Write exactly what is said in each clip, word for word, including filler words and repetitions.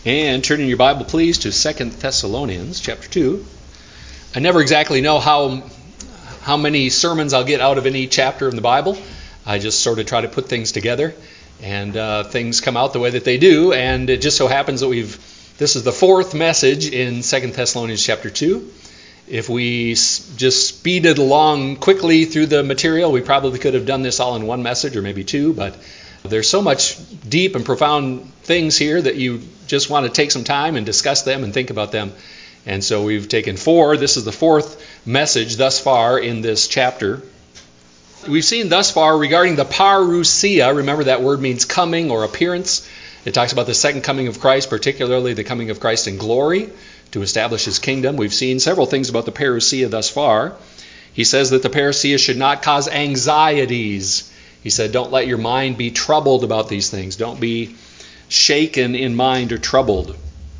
And turning your Bible, please, to Second Thessalonians chapter two. I never exactly know how how many sermons I'll get out of any chapter in the Bible. I just sort of try to put things together, and uh, things come out the way that they do. And it just so happens that we've this is the fourth message in Second Thessalonians chapter two. If we s- just speeded along quickly through the material, we probably could have done this all in one message or maybe two, but there's so much deep and profound things here that you just want to take some time and discuss them and think about them. And so we've taken four. This is the fourth message thus far in this chapter. We've seen thus far regarding the parousia. Remember, that word means coming or appearance. It talks about the second coming of Christ, particularly the coming of Christ in glory to establish his kingdom. We've seen several things about the parousia thus far. He says that the parousia should not cause anxieties. He said, don't let your mind be troubled about these things. Don't be shaken in mind or troubled.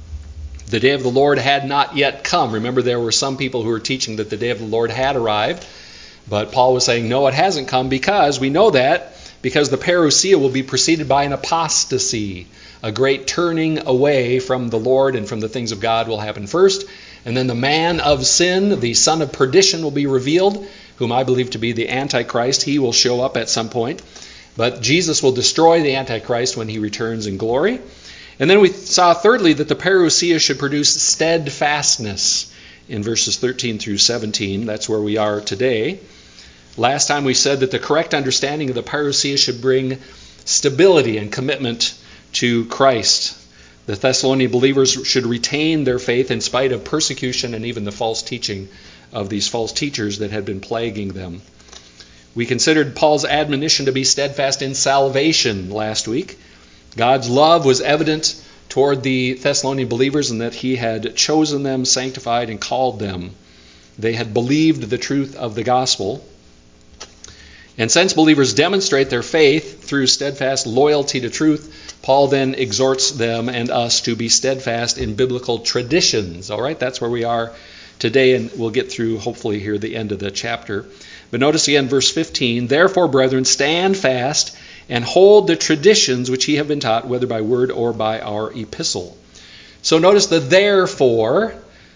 The day of the Lord had not yet come. Remember, there were some people who were teaching that the day of the Lord had arrived. But Paul was saying, no, it hasn't come, because we know that because the parousia will be preceded by an apostasy. A great turning away from the Lord and from the things of God will happen first. And then the man of sin, the son of perdition, will be revealed, whom I believe to be the Antichrist. He will show up at some point. But Jesus will destroy the Antichrist when he returns in glory. And then we saw, thirdly, that the parousia should produce steadfastness in verses thirteen through seventeen. That's where we are today. Last time we said that the correct understanding of the parousia should bring stability and commitment to Christ. The Thessalonian believers should retain their faith in spite of persecution and even the false teaching of these false teachers that had been plaguing them. We considered Paul's admonition to be steadfast in salvation last week. God's love was evident toward the Thessalonian believers in that he had chosen them, sanctified, and called them. They had believed the truth of the gospel. And since believers demonstrate their faith through steadfast loyalty to truth, Paul then exhorts them and us to be steadfast in biblical traditions. All right, that's where we are today, and we'll get through, hopefully, here the end of the chapter. But notice again, verse fifteen, therefore, brethren, stand fast and hold the traditions which ye have been taught, whether by word or by our epistle. So notice the therefore,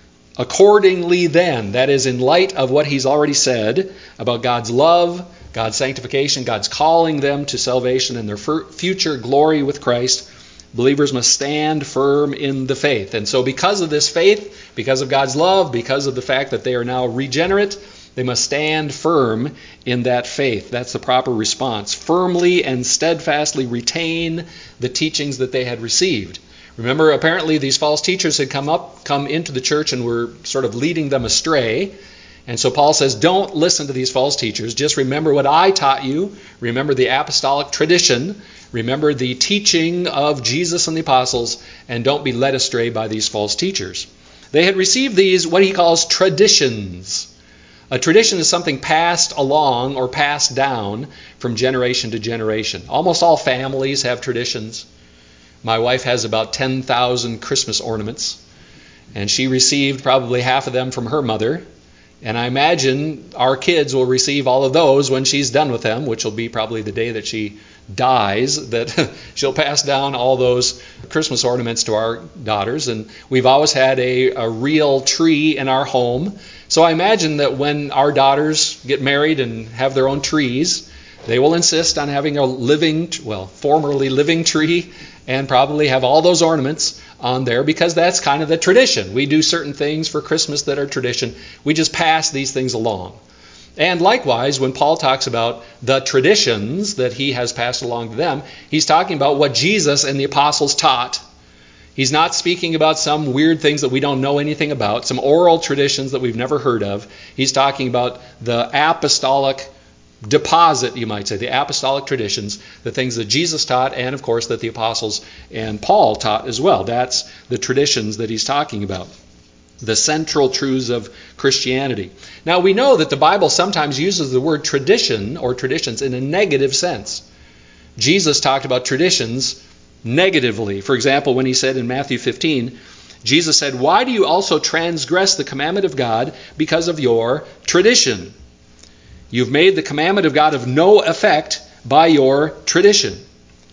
accordingly then, that is in light of what he's already said about God's love, God's sanctification, God's calling them to salvation and their future glory with Christ. Believers must stand firm in the faith. And so because of this faith, because of God's love, because of the fact that they are now regenerate, they must stand firm in that faith. That's the proper response. Firmly and steadfastly retain the teachings that they had received. Remember, apparently these false teachers had come up, come into the church and were sort of leading them astray. And so Paul says, don't listen to these false teachers. Just remember what I taught you. Remember the apostolic tradition. Remember the teaching of Jesus and the apostles. And don't be led astray by these false teachers. They had received these, what he calls traditions. A tradition is something passed along or passed down from generation to generation. Almost all families have traditions. My wife has about ten thousand Christmas ornaments. And she received probably half of them from her mother. And I imagine our kids will receive all of those when she's done with them, which will be probably the day that she dies, that she'll pass down all those Christmas ornaments to our daughters. And we've always had a, a real tree in our home. So I imagine that when our daughters get married and have their own trees, they will insist on having a living, well, formerly living tree, and probably have all those ornaments on there, because that's kind of the tradition. We do certain things for Christmas that are tradition. We just pass these things along. And likewise, when Paul talks about the traditions that he has passed along to them, he's talking about what Jesus and the apostles taught. He's not speaking about some weird things that we don't know anything about, some oral traditions that we've never heard of. He's talking about the apostolic deposit, you might say, the apostolic traditions, the things that Jesus taught, and of course that the apostles and Paul taught as well. That's the traditions that he's talking about, the central truths of Christianity. Now we know that the Bible sometimes uses the word tradition or traditions in a negative sense. Jesus talked about traditions negatively. For example, when he said in Matthew fifteen, Jesus said, "Why do you also transgress the commandment of God because of your tradition? You've made the commandment of God of no effect by your tradition."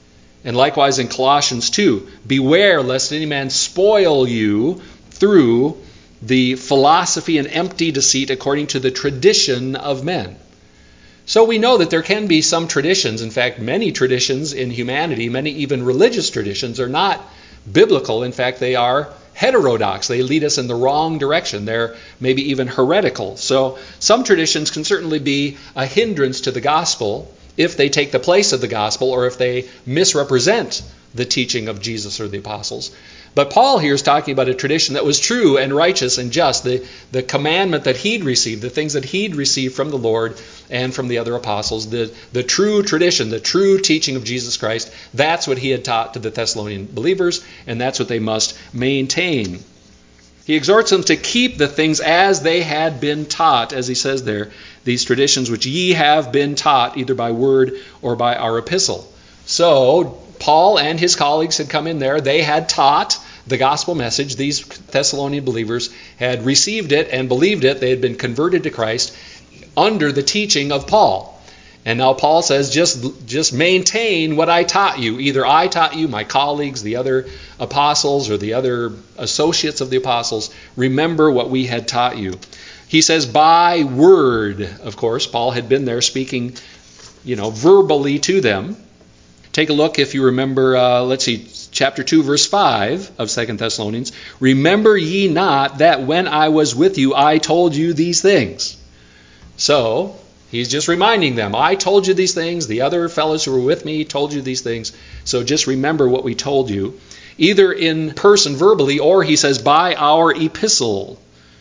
And likewise in Colossians two, beware lest any man spoil you through the philosophy and empty deceit according to the tradition of men. So we know that there can be some traditions, in fact, many traditions in humanity, many even religious traditions are not biblical. In fact, they are heterodox. They lead us in the wrong direction. They're maybe even heretical. So some traditions can certainly be a hindrance to the gospel if they take the place of the gospel or if they misrepresent the teaching of Jesus or the apostles. But Paul here is talking about a tradition that was true and righteous and just, the, the commandment that he'd received, the things that he'd received from the Lord and from the other apostles, the, the true tradition, the true teaching of Jesus Christ. That's what he had taught to the Thessalonian believers, and that's what they must maintain. He exhorts them to keep the things as they had been taught, as he says there, these traditions which ye have been taught, either by word or by our epistle. So Paul and his colleagues had come in there. They had taught the gospel message. These Thessalonian believers had received it and believed it. They had been converted to Christ under the teaching of Paul. And now Paul says, just, just maintain what I taught you. Either I taught you, my colleagues, the other apostles, or the other associates of the apostles. Remember what we had taught you. He says, by word, of course. Paul had been there speaking, you know, verbally to them. Take a look, if you remember, uh, let's see, chapter two, verse five of Second Thessalonians. Remember ye not that when I was with you, I told you these things. So he's just reminding them, I told you these things. The other fellows who were with me told you these things. So just remember what we told you, either in person verbally, or he says by our epistle.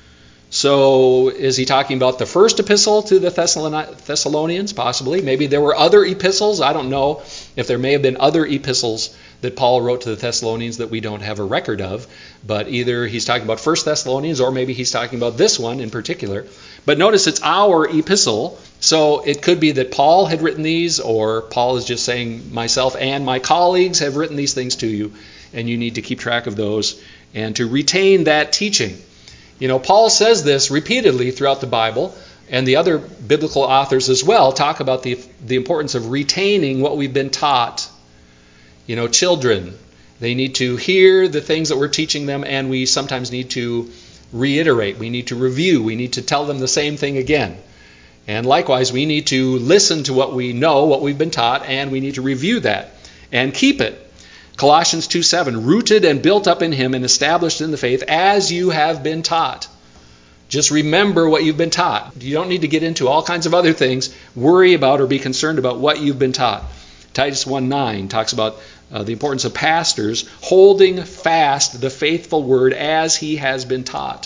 So is he talking about the first epistle to the Thessalonians? Possibly. Maybe there were other epistles. I don't know if there may have been other epistles that Paul wrote to the Thessalonians that we don't have a record of. But either he's talking about First Thessalonians, or maybe he's talking about this one in particular. But notice it's our epistle. So it could be that Paul had written these, or Paul is just saying, myself and my colleagues have written these things to you, and you need to keep track of those and to retain that teaching. You know, Paul says this repeatedly throughout the Bible, and the other biblical authors as well talk about the, the importance of retaining what we've been taught. You know, children, they need to hear the things that we're teaching them, and we sometimes need to reiterate. We need to review. We need to tell them the same thing again. And likewise, we need to listen to what we know, what we've been taught, and we need to review that and keep it. Colossians two seven, rooted and built up in him and established in the faith as you have been taught. Just remember what you've been taught. You don't need to get into all kinds of other things. Worry about or be concerned about what you've been taught. Titus one nine talks about uh, the importance of pastors holding fast the faithful word as he has been taught.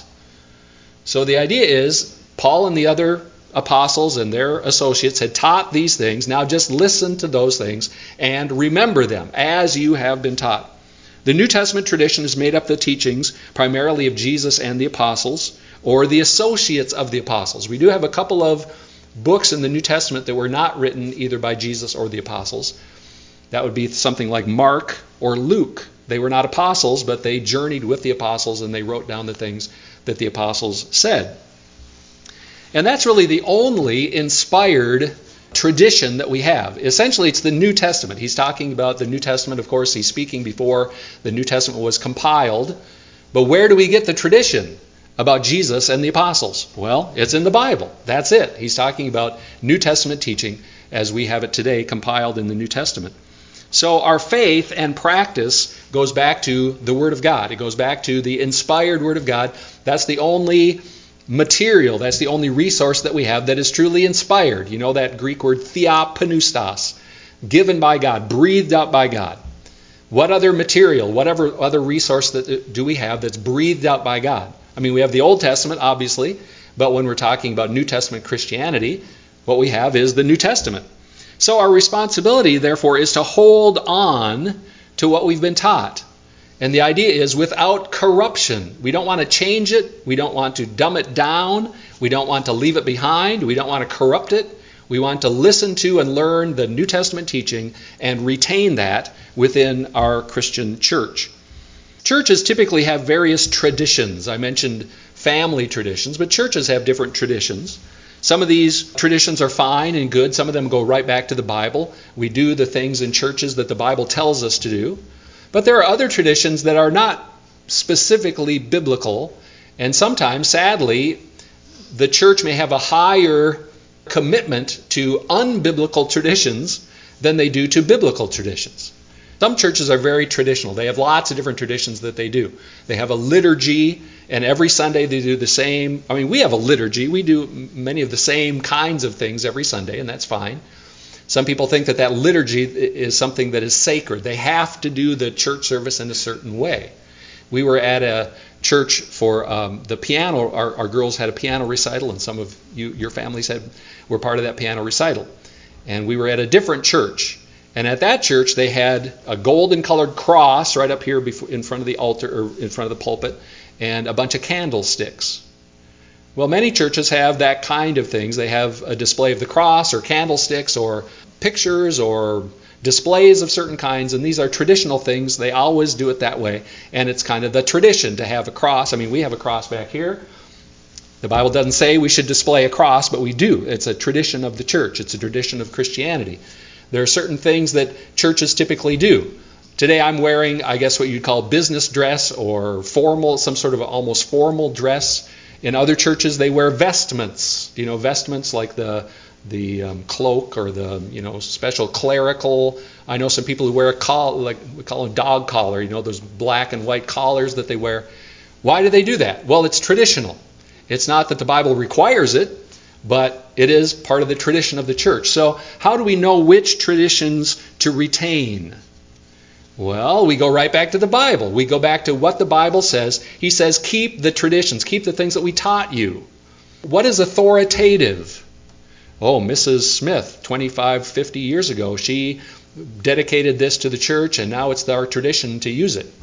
So the idea is Paul and the other apostles and their associates had taught these things. Now just listen to those things and remember them as you have been taught. The New Testament tradition is made up of the teachings primarily of Jesus and the apostles, or the associates of the apostles. We do have a couple of books in the New Testament that were not written either by Jesus or the apostles. That would be something like Mark or Luke. They were not apostles, but they journeyed with the apostles and they wrote down the things that the apostles said. And that's really the only inspired tradition that we have. Essentially, it's the New Testament. He's talking about the New Testament. Of course, he's speaking before the New Testament was compiled. But where do we get the tradition about Jesus and the apostles? Well, it's in the Bible. That's it. He's talking about New Testament teaching as we have it today, compiled in the New Testament. So our faith and practice goes back to the Word of God. It goes back to the inspired Word of God. That's the only material, that's the only resource that we have that is truly inspired. You know that Greek word theopneustos, given by God, breathed out by God. What other material, whatever other resource that do we have that's breathed out by God? I mean, we have the Old Testament, obviously, but when we're talking about New Testament Christianity, what we have is the New Testament. So our responsibility, therefore, is to hold on to what we've been taught. And the idea is without corruption. We don't want to change it. We don't want to dumb it down. We don't want to leave it behind. We don't want to corrupt it. We want to listen to and learn the New Testament teaching and retain that within our Christian church. Churches typically have various traditions. I mentioned family traditions, but churches have different traditions. Some of these traditions are fine and good. Some of them go right back to the Bible. We do the things in churches that the Bible tells us to do. But there are other traditions that are not specifically biblical. And sometimes, sadly, the church may have a higher commitment to unbiblical traditions than they do to biblical traditions. Some churches are very traditional. They have lots of different traditions that they do. They have a liturgy, and every Sunday they do the same. I mean, we have a liturgy. We do many of the same kinds of things every Sunday, and that's fine. Some people think that that liturgy is something that is sacred. They have to do the church service in a certain way. We were at a church for um, the piano. Our, our girls had a piano recital, and some of you, your families had were part of that piano recital. And we were at a different church. And at that church, they had a golden-colored cross right up here before, in front of the altar, or in front of the pulpit, and a bunch of candlesticks. Well, many churches have that kind of things. They have a display of the cross, or candlesticks, or pictures, or displays of certain kinds, and these are traditional things. They always do it that way, and it's kind of the tradition to have a cross. I mean, we have a cross back here. The Bible doesn't say we should display a cross, but we do. It's a tradition of the church. It's a tradition of Christianity. There are certain things that churches typically do. Today I'm wearing, I guess, what you'd call business dress or formal, some sort of almost formal dress. In other churches, they wear vestments. You know, vestments like the the um, cloak or the, you know, special clerical. I know some people who wear a collar, like we call a dog collar, you know, those black and white collars that they wear. Why do they do that? Well, it's traditional. It's not that the Bible requires it, but it is part of the tradition of the church. So how do we know which traditions to retain? Well, we go right back to the Bible. We go back to what the Bible says. He says, keep the traditions, keep the things that we taught you. What is authoritative? Oh, Missus Smith, twenty-five, fifty years ago, she dedicated this to the church, and now it's our tradition to use it.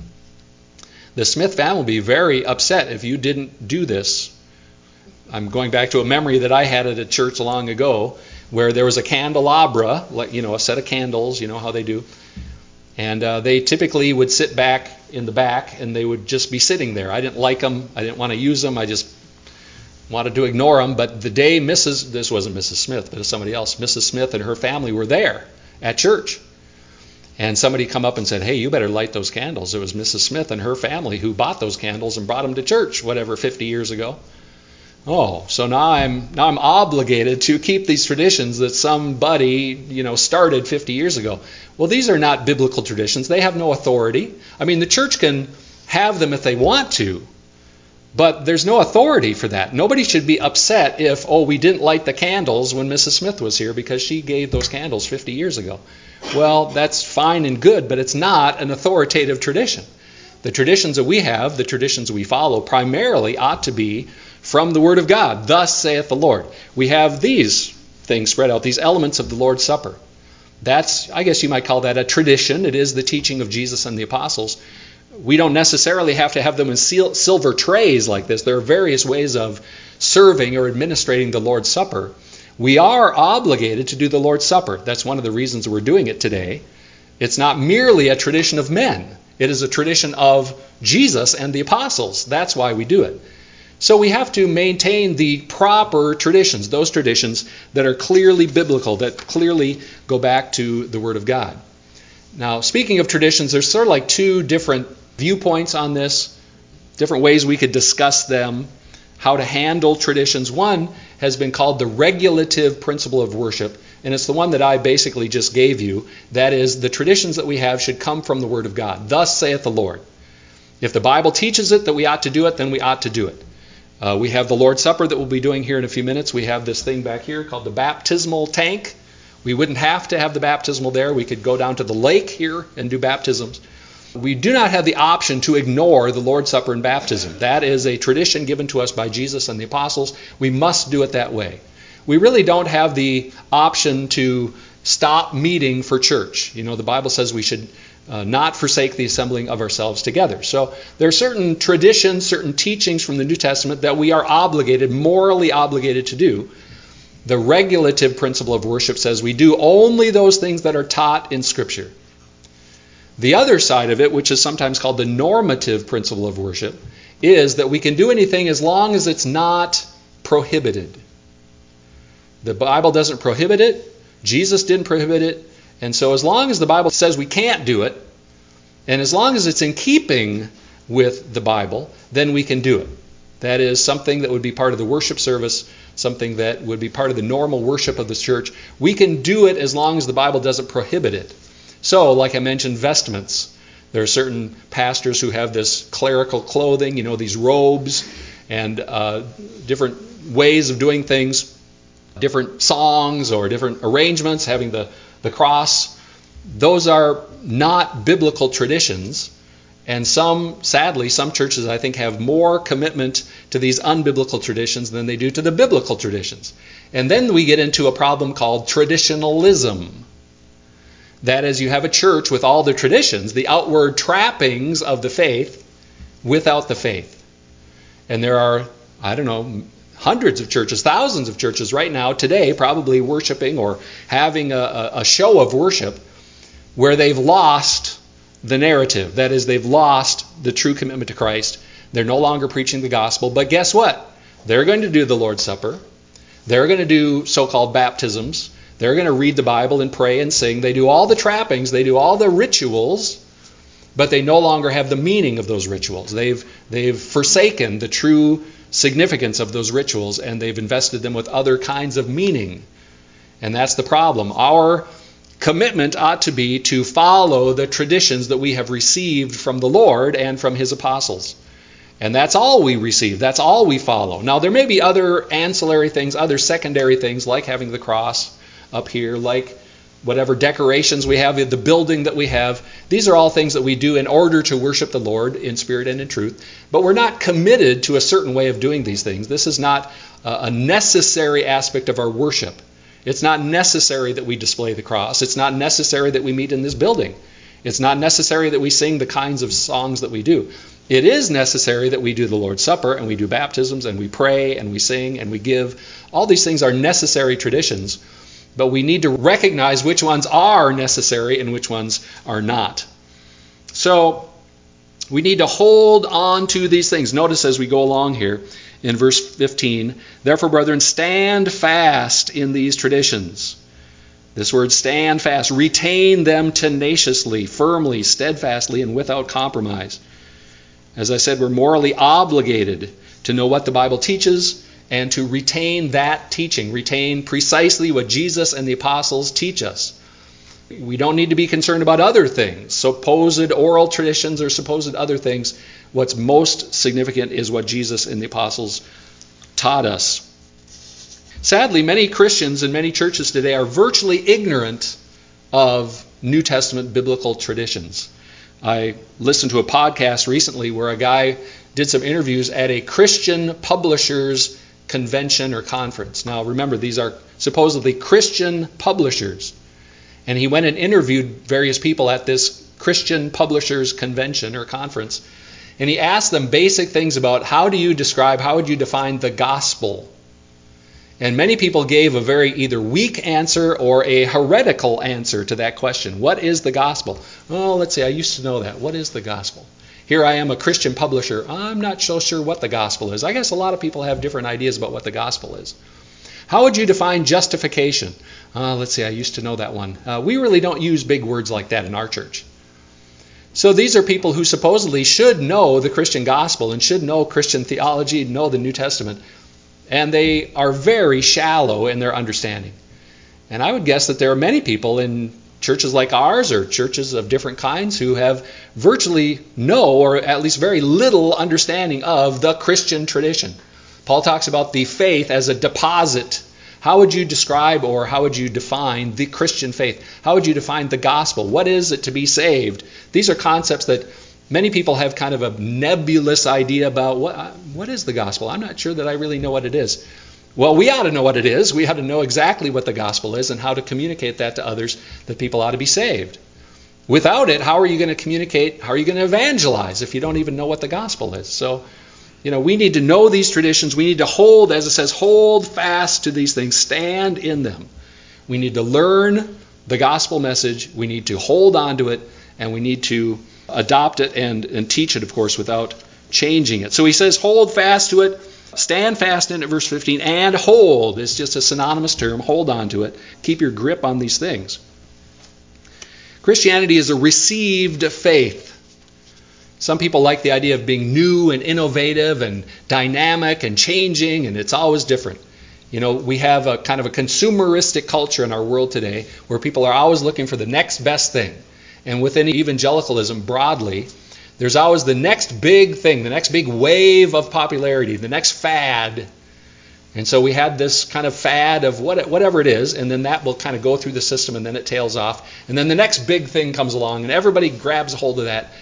The Smith family will be very upset if you didn't do this. I'm going back to a memory that I had at a church long ago where there was a candelabra, like, you know, a set of candles, you know how they do. And uh, they typically would sit back in the back, and they would just be sitting there. I didn't like them. I didn't want to use them. I just wanted to ignore them. But the day Missus this wasn't Missus Smith, but it was somebody else, Missus Smith and her family were there at church. And somebody come up and said, hey, you better light those candles. It was Missus Smith and her family who bought those candles and brought them to church, whatever, fifty years ago. Oh, so now I'm now I'm obligated to keep these traditions that somebody, you know, started fifty years ago. Well, these are not biblical traditions. They have no authority. I mean, the church can have them if they want to, but there's no authority for that. Nobody should be upset if, oh, we didn't light the candles when Missus Smith was here because she gave those candles fifty years ago. Well, that's fine and good, but it's not an authoritative tradition. The traditions that we have, the traditions we follow, primarily ought to be from the Word of God. Thus saith the Lord. We have these things spread out, these elements of the Lord's Supper. That's, I guess you might call that a tradition. It is the teaching of Jesus and the apostles. We don't necessarily have to have them in sil- silver trays like this. There are various ways of serving or administrating the Lord's Supper. We are obligated to do the Lord's Supper. That's one of the reasons we're doing it today. It's not merely a tradition of men. It is a tradition of Jesus and the apostles. That's why we do it. So we have to maintain the proper traditions, those traditions that are clearly biblical, that clearly go back to the Word of God. Now, speaking of traditions, there's sort of like two different viewpoints on this, different ways we could discuss them, how to handle traditions. One has been called the regulative principle of worship, and it's the one that I basically just gave you. That is, the traditions that we have should come from the Word of God. Thus saith the Lord. If the Bible teaches it that we ought to do it, then we ought to do it. Uh, we have the Lord's Supper that we'll be doing here in a few minutes. We have this thing back here called the baptismal tank. We wouldn't have to have the baptismal there. We could go down to the lake here and do baptisms. We do not have the option to ignore the Lord's Supper and baptism. That is a tradition given to us by Jesus and the apostles. We must do it that way. We really don't have the option to stop meeting for church. You know, the Bible says we should uh, not forsake the assembling of ourselves together. So there are certain traditions, certain teachings from the New Testament that we are obligated, morally obligated to do. The regulative principle of worship says we do only those things that are taught in Scripture. The other side of it, which is sometimes called the normative principle of worship, is that we can do anything as long as it's not prohibited. The Bible doesn't prohibit it. Jesus didn't prohibit it. And so as long as the Bible says we can't do it, and as long as it's in keeping with the Bible, then we can do it. That is something that would be part of the worship service, something that would be part of the normal worship of the church. We can do it as long as the Bible doesn't prohibit it. So, like I mentioned, vestments. There are certain pastors who have this clerical clothing, you know, these robes and uh, different ways of doing things, different songs or different arrangements, having the, the cross. Those are not biblical traditions. And some, sadly, some churches, I think, have more commitment to these unbiblical traditions than they do to the biblical traditions. And then we get into a problem called traditionalism. That is, you have a church with all the traditions, the outward trappings of the faith, without the faith. And there are, I don't know, hundreds of churches, thousands of churches right now, today, probably worshiping or having a, a show of worship where they've lost the narrative. That is, they've lost the true commitment to Christ. They're no longer preaching the gospel. But guess what? They're going to do the Lord's Supper. They're going to do so-called baptisms. They're going to read the Bible and pray and sing. They do all the trappings. They do all the rituals. But they no longer have the meaning of those rituals. They've, they've forsaken the true significance of those rituals, and they've invested them with other kinds of meaning. And that's the problem. Our commitment ought to be to follow the traditions that we have received from the Lord and from His apostles. And that's all we receive. That's all we follow. Now, there may be other ancillary things, other secondary things, like having the cross up here, like whatever decorations we have, the building that we have. These are all things that we do in order to worship the Lord in spirit and in truth. But we're not committed to a certain way of doing these things. This is not a necessary aspect of our worship. It's not necessary that we display the cross. It's not necessary that we meet in this building. It's not necessary that we sing the kinds of songs that we do. It is necessary that we do the Lord's Supper and we do baptisms and we pray and we sing and we give. All these things are necessary traditions, but we need to recognize which ones are necessary and which ones are not. So we need to hold on to these things. Notice as we go along here, in verse fifteen, therefore, brethren, stand fast in these traditions. This word stand fast, retain them tenaciously, firmly, steadfastly, and without compromise. As I said, we're morally obligated to know what the Bible teaches and to retain that teaching, retain precisely what Jesus and the apostles teach us. We don't need to be concerned about other things, supposed oral traditions or supposed other things. What's most significant is what Jesus and the apostles taught us. Sadly, many Christians in many churches today are virtually ignorant of New Testament biblical traditions. I listened to a podcast recently where a guy did some interviews at a Christian publishers convention or conference. Now remember, these are supposedly Christian publishers. And he went and interviewed various people at this Christian publishers convention or conference. And he asked them basic things about how do you describe, how would you define the gospel? And many people gave a very either weak answer or a heretical answer to that question. What is the gospel? Oh, let's see, I used to know that. What is the gospel? Here I am, a Christian publisher. I'm not so sure what the gospel is. I guess a lot of people have different ideas about what the gospel is. How would you define justification? Uh, let's see, I used to know that one. Uh, we really don't use big words like that in our church. So these are people who supposedly should know the Christian gospel and should know Christian theology, know the New Testament. And they are very shallow in their understanding. And I would guess that there are many people in churches like ours or churches of different kinds who have virtually no or at least very little understanding of the Christian tradition. Paul talks about the faith as a deposit. How would you describe or how would you define the Christian faith? How would you define the gospel? What is it to be saved? These are concepts that many people have kind of a nebulous idea about. What, what is the gospel? I'm not sure that I really know what it is. Well, we ought to know what it is. We ought to know exactly what the gospel is and how to communicate that to others, that people ought to be saved. Without it, how are you going to communicate? How are you going to evangelize if you don't even know what the gospel is? So, you know, we need to know these traditions. We need to hold, as it says, hold fast to these things. Stand in them. We need to learn the gospel message. We need to hold on to it. And we need to adopt it and, and teach it, of course, without changing it. So he says, hold fast to it. Stand fast in it, verse fifteen, and hold. It's just a synonymous term. Hold on to it. Keep your grip on these things. Christianity is a received faith. Some people like the idea of being new and innovative and dynamic and changing, and it's always different. You know, we have a kind of a consumeristic culture in our world today where people are always looking for the next best thing. And within evangelicalism broadly, there's always the next big thing, the next big wave of popularity, the next fad. And so we had this kind of fad of what, whatever it is, and then that will kind of go through the system, and then it tails off. And then the next big thing comes along, and everybody grabs a hold of that.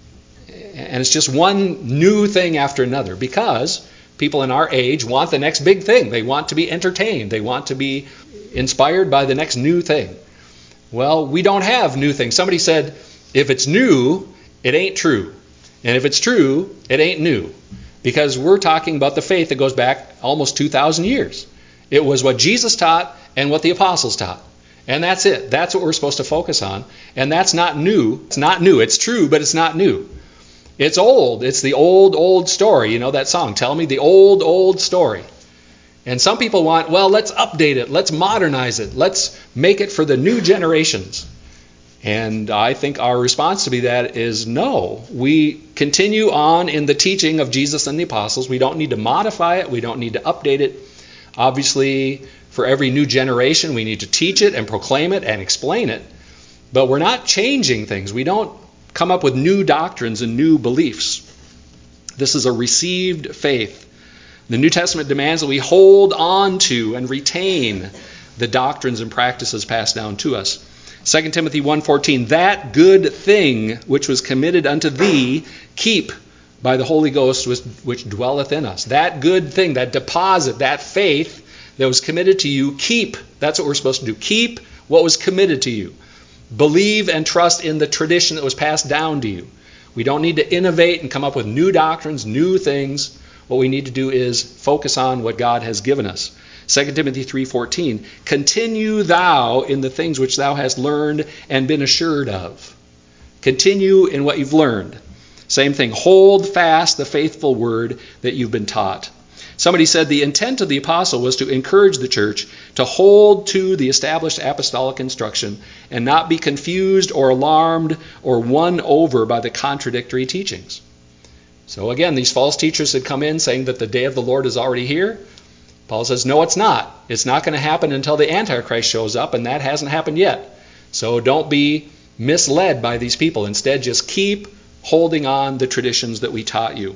And it's just one new thing after another, because people in our age want the next big thing. They want to be entertained. They want to be inspired by the next new thing. Well, we don't have new things. Somebody said, if it's new, it ain't true. And if it's true, it ain't new. Because we're talking about the faith that goes back almost two thousand years. It was what Jesus taught and what the apostles taught. And that's it. That's what we're supposed to focus on. And that's not new. It's not new. It's true, but it's not new. It's old. It's the old, old story. You know that song, Tell Me the Old, Old Story. And some people want, well, let's update it. Let's modernize it. Let's make it for the new generations. And I think our response to be that is no. We continue on in the teaching of Jesus and the apostles. We don't need to modify it. We don't need to update it. Obviously, for every new generation, we need to teach it and proclaim it and explain it. But we're not changing things. We don't come up with new doctrines and new beliefs. This is a received faith. The New Testament demands that we hold on to and retain the doctrines and practices passed down to us. Second Timothy one fourteen, that good thing which was committed unto thee, keep by the Holy Ghost which dwelleth in us. That good thing, that deposit, that faith that was committed to you, keep. That's what we're supposed to do. Keep what was committed to you. Believe and trust in the tradition that was passed down to you. We don't need to innovate and come up with new doctrines, new things. What we need to do is focus on what God has given us. Second Timothy three fourteen, continue thou in the things which thou hast learned and been assured of. Continue in what you've learned. Same thing, hold fast the faithful word that you've been taught. Somebody said the intent of the apostle was to encourage the church to hold to the established apostolic instruction and not be confused or alarmed or won over by the contradictory teachings. So again, these false teachers had come in saying that the day of the Lord is already here. Paul says, no, it's not. It's not going to happen until the Antichrist shows up, and that hasn't happened yet. So don't be misled by these people. Instead, just keep holding on the traditions that we taught you.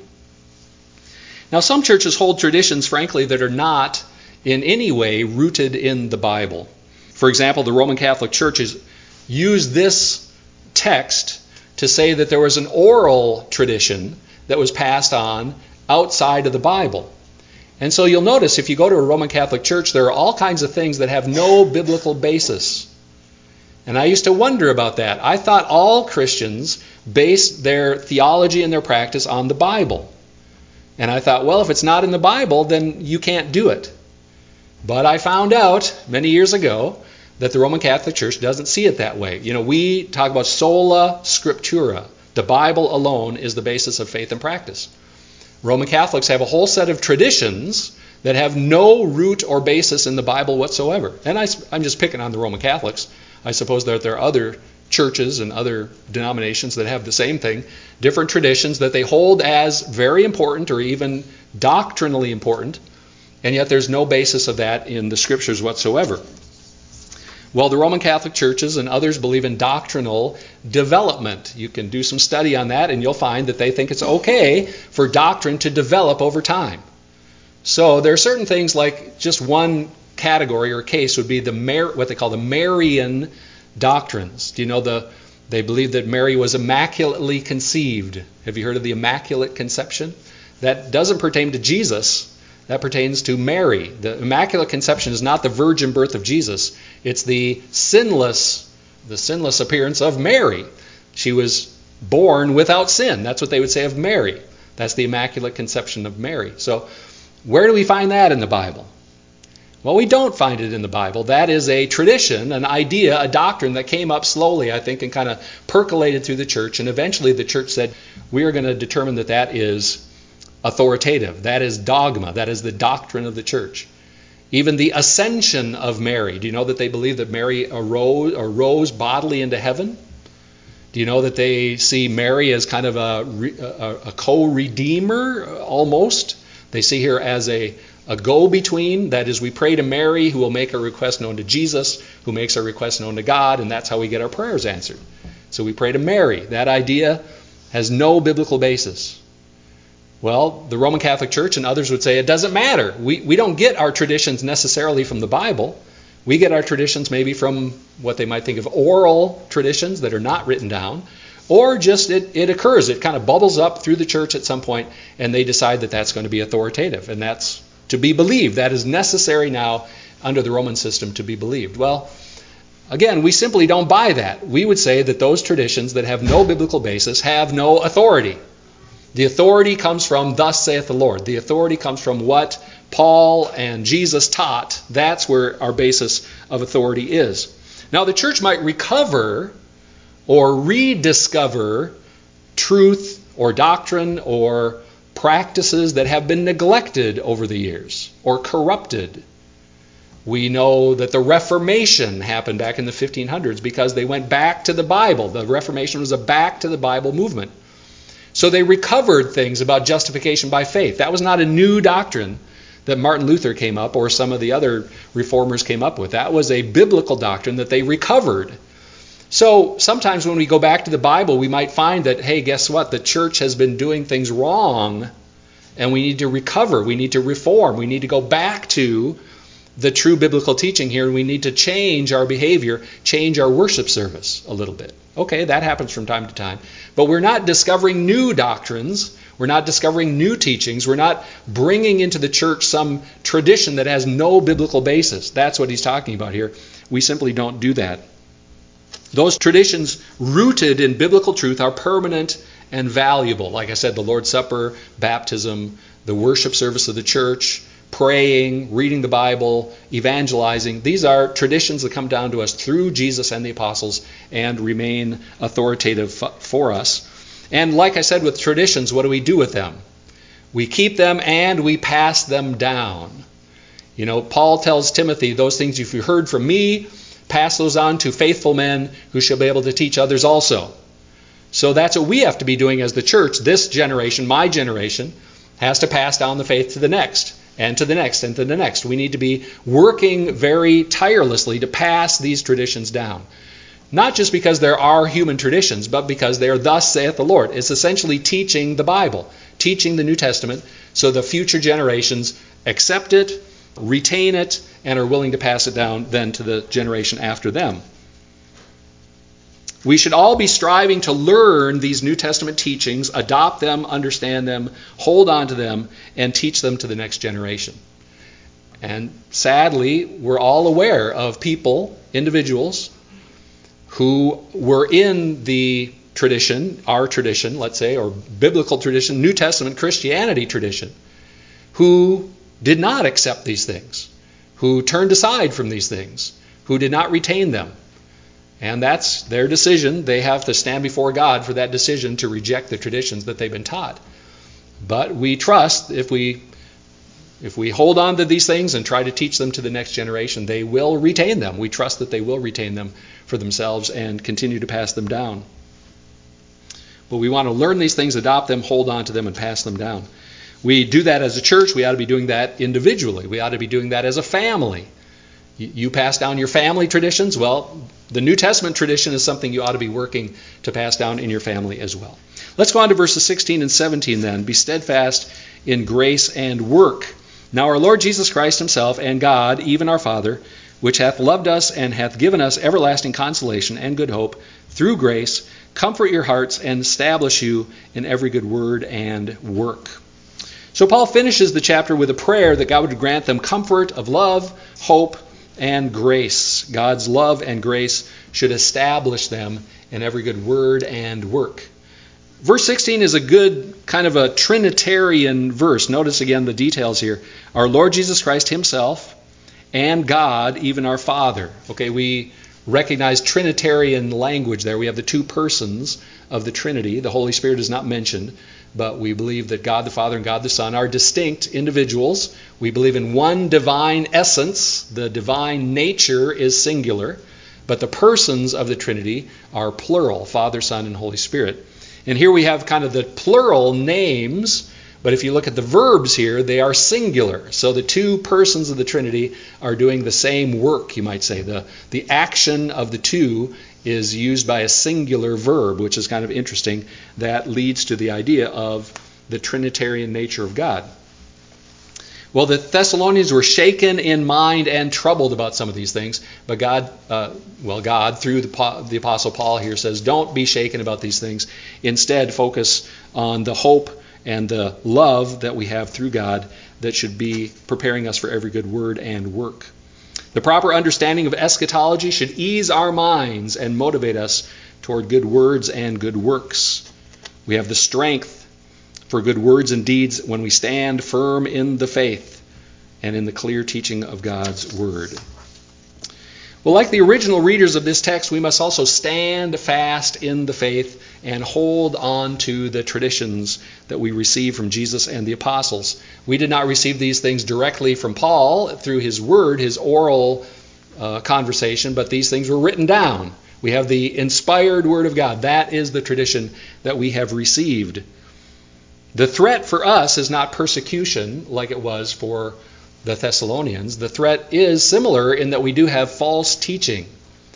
Now, some churches hold traditions, frankly, that are not in any way rooted in the Bible. For example, the Roman Catholic churches use this text to say that there was an oral tradition that was passed on outside of the Bible. And so you'll notice if you go to a Roman Catholic church, there are all kinds of things that have no biblical basis. And I used to wonder about that. I thought all Christians based their theology and their practice on the Bible. And I thought, well, if it's not in the Bible, then you can't do it. But I found out many years ago that the Roman Catholic Church doesn't see it that way. You know, we talk about sola scriptura. The Bible alone is the basis of faith and practice. Roman Catholics have a whole set of traditions that have no root or basis in the Bible whatsoever. And I, I'm just picking on the Roman Catholics. I suppose that there are other churches and other denominations that have the same thing, different traditions that they hold as very important or even doctrinally important, and yet there's no basis of that in the Scriptures whatsoever. Well, the Roman Catholic churches and others believe in doctrinal development. You can do some study on that, and you'll find that they think it's okay for doctrine to develop over time. So there are certain things like just one category or case would be the Mar- what they call the Marian doctrines. Do you know the they believe that Mary was immaculately conceived? Have you heard of the Immaculate Conception? That doesn't pertain to Jesus. That pertains to Mary. The Immaculate Conception is not the virgin birth of Jesus. It's the sinless, the sinless appearance of Mary. She was born without sin. That's what they would say of Mary. That's the Immaculate Conception of Mary. So where do we find that in the Bible? Well, we don't find it in the Bible. That is a tradition, an idea, a doctrine that came up slowly, I think, and kind of percolated through the church. And eventually the church said, we are going to determine that that is authoritative. That is dogma. That is the doctrine of the church. Even the ascension of Mary. Do you know that they believe that Mary arose, arose bodily into heaven? Do you know that they see Mary as kind of a, a, a co-redeemer almost? They see her as a, a go-between. That is, we pray to Mary, who will make our request known to Jesus, who makes our request known to God, and that's how we get our prayers answered. So we pray to Mary. That idea has no biblical basis. Well, the Roman Catholic Church and others would say it doesn't matter. We, we don't get our traditions necessarily from the Bible. We get our traditions maybe from what they might think of oral traditions that are not written down, or just it, it occurs. It kind of bubbles up through the church at some point, and they decide that that's going to be authoritative, and that's to be believed. That is necessary now under the Roman system to be believed. Well, again, we simply don't buy that. We would say that those traditions that have no biblical basis have no authority. The authority comes from thus saith the Lord. The authority comes from what Paul and Jesus taught. That's where our basis of authority is. Now, the church might recover or rediscover truth or doctrine or practices that have been neglected over the years or corrupted. We know that the Reformation happened back in the fifteen hundreds because they went back to the Bible. The Reformation was a back to the Bible movement. So they recovered things about justification by faith. That was not a new doctrine that Martin Luther came up or some of the other reformers came up with. That was a biblical doctrine that they recovered. So sometimes when we go back to the Bible, we might find that, hey, guess what? The church has been doing things wrong, and we need to recover. We need to reform. We need to go back to the true biblical teaching here, and we need to change our behavior, change our worship service a little bit. Okay, that happens from time to time. But we're not discovering new doctrines. We're not discovering new teachings. We're not bringing into the church some tradition that has no biblical basis. That's what he's talking about here. We simply don't do that. Those traditions rooted in biblical truth are permanent and valuable. Like I said, the Lord's Supper, baptism, the worship service of the church, praying, reading the Bible, evangelizing. These are traditions that come down to us through Jesus and the apostles and remain authoritative for us. And like I said with traditions, what do we do with them? We keep them and we pass them down. You know, Paul tells Timothy, those things if you heard from me, pass those on to faithful men who shall be able to teach others also. So that's what we have to be doing as the church. This generation, my generation, has to pass down the faith to the next. And to the next, and to the next. We need to be working very tirelessly to pass these traditions down. Not just because there are human traditions, but because they are thus saith the Lord. It's essentially teaching the Bible, teaching the New Testament, so the future generations accept it, retain it, and are willing to pass it down then to the generation after them. We should all be striving to learn these New Testament teachings, adopt them, understand them, hold on to them, and teach them to the next generation. And sadly, we're all aware of people, individuals, who were in the tradition, our tradition, let's say, or biblical tradition, New Testament Christianity tradition, who did not accept these things, who turned aside from these things, who did not retain them. And that's their decision. They have to stand before God for that decision to reject the traditions that they've been taught. But we trust if we if we hold on to these things and try to teach them to the next generation, they will retain them. We trust that they will retain them for themselves and continue to pass them down. But we want to learn these things, adopt them, hold on to them, and pass them down. We do that as a church. We ought to be doing that individually. We ought to be doing that as a family. You pass down your family traditions. Well, the New Testament tradition is something you ought to be working to pass down in your family as well. Let's go on to verses sixteen and seventeen then. Be steadfast in grace and work. Now our Lord Jesus Christ himself and God, even our Father, which hath loved us and hath given us everlasting consolation and good hope through grace, comfort your hearts and establish you in every good word and work. So Paul finishes the chapter with a prayer that God would grant them comfort of love, hope, and grace. God's love and grace should establish them in every good word and work. Verse sixteen is a good kind of a Trinitarian verse. Notice again the details here. Our Lord Jesus Christ himself and God, even our Father. Okay, we recognize Trinitarian language there. We have the two persons of the Trinity. The Holy Spirit is not mentioned. but we believe that God the Father and God the Son are distinct individuals. We believe in one divine essence. The divine nature is singular, but the persons of the Trinity are plural, Father, Son, and Holy Spirit. And here we have kind of the plural names, but if you look at the verbs here, they are singular. So the two persons of the Trinity are doing the same work, you might say. The, the action of the two is used by a singular verb, which is kind of interesting. That leads to the idea of the Trinitarian nature of God. Well, the Thessalonians were shaken in mind and troubled about some of these things, but God, uh, well, God, through the, the Apostle Paul here says, don't be shaken about these things. Instead, focus on the hope and the love that we have through God that should be preparing us for every good word and work. The proper understanding of eschatology should ease our minds and motivate us toward good words and good works. We have the strength for good words and deeds when we stand firm in the faith and in the clear teaching of God's word. Well, like the original readers of this text, we must also stand fast in the faith and hold on to the traditions that we receive from Jesus and the apostles. We did not receive these things directly from Paul through his word, his oral uh, conversation, but these things were written down. We have the inspired word of God. That is the tradition that we have received. The threat for us is not persecution like it was for the Thessalonians. The threat is similar in that we do have false teaching.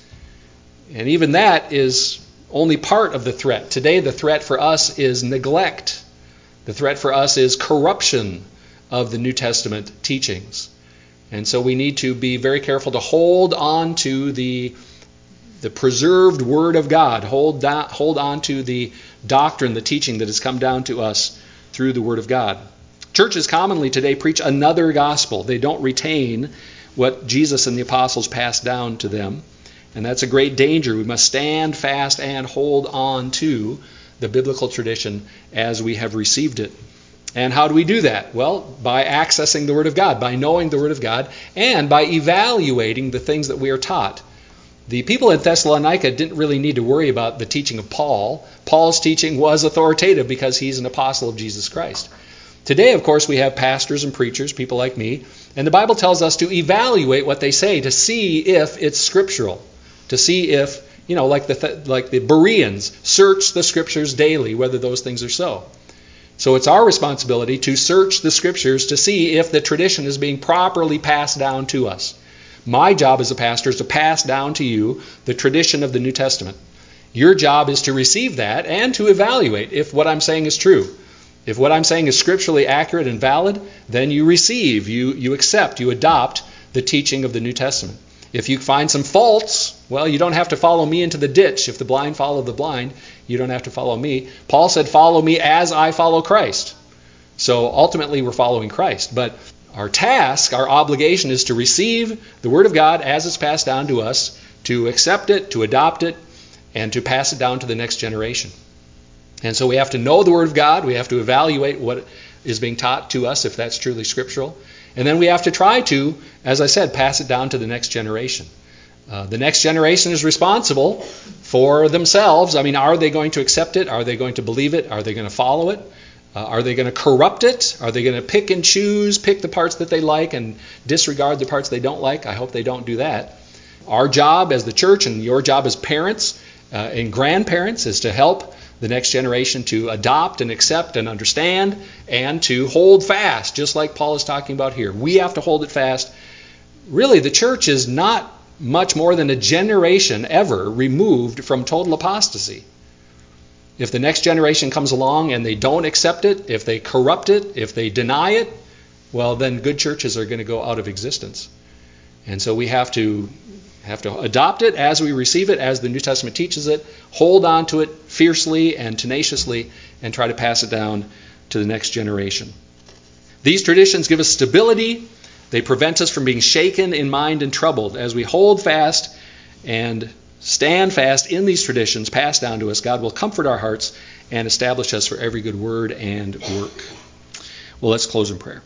And even that is only part of the threat. Today the threat for us is neglect. The threat for us is corruption of the New Testament teachings. And so we need to be very careful to hold on to the, the preserved Word of God. Hold, down, hold on to the doctrine, the teaching that has come down to us through the Word of God. Churches commonly today preach another gospel. They don't retain what Jesus and the apostles passed down to them. And that's a great danger. We must stand fast and hold on to the biblical tradition as we have received it. And how do we do that? Well, by accessing the Word of God, by knowing the Word of God, and by evaluating the things that we are taught. The people in Thessalonica didn't really need to worry about the teaching of Paul. Paul's teaching was authoritative because he's an apostle of Jesus Christ. Today, of course, we have pastors and preachers, people like me, and the Bible tells us to evaluate what they say to see if it's scriptural, to see if, you know, like the like the Bereans, search the scriptures daily, whether those things are so. So it's our responsibility to search the scriptures to see if the tradition is being properly passed down to us. My job as a pastor is to pass down to you the tradition of the New Testament. Your job is to receive that and to evaluate if what I'm saying is true. If what I'm saying is scripturally accurate and valid, then you receive, you, you accept, you adopt the teaching of the New Testament. If you find some faults, well, you don't have to follow me into the ditch. If the blind follow the blind, you don't have to follow me. Paul said, follow me as I follow Christ. So ultimately we're following Christ. But our task, our obligation is to receive the Word of God as it's passed down to us, to accept it, to adopt it, and to pass it down to the next generation. And so we have to know the Word of God. We have to evaluate what is being taught to us, if that's truly scriptural. And then we have to try to, as I said, pass it down to the next generation. Uh, the next generation is responsible for themselves. I mean, are they going to accept it? Are they going to believe it? Are they going to follow it? Uh, are they going to corrupt it? Are they going to pick and choose, pick the parts that they like and disregard the parts they don't like? I hope they don't do that. Our job as the church and your job as parents uh, and grandparents is to help the next generation to adopt and accept and understand and to hold fast, just like Paul is talking about here. We have to hold it fast. Really, the church is not much more than a generation ever removed from total apostasy. If the next generation comes along and they don't accept it, if they corrupt it, if they deny it, well, then good churches are going to go out of existence. And so we have to have to adopt it as we receive it, as the New Testament teaches it, hold on to it fiercely and tenaciously, and try to pass it down to the next generation. These traditions give us stability. They prevent us from being shaken in mind and troubled. As we hold fast and stand fast in these traditions passed down to us, God will comfort our hearts and establish us for every good word and work. Well, let's close in prayer.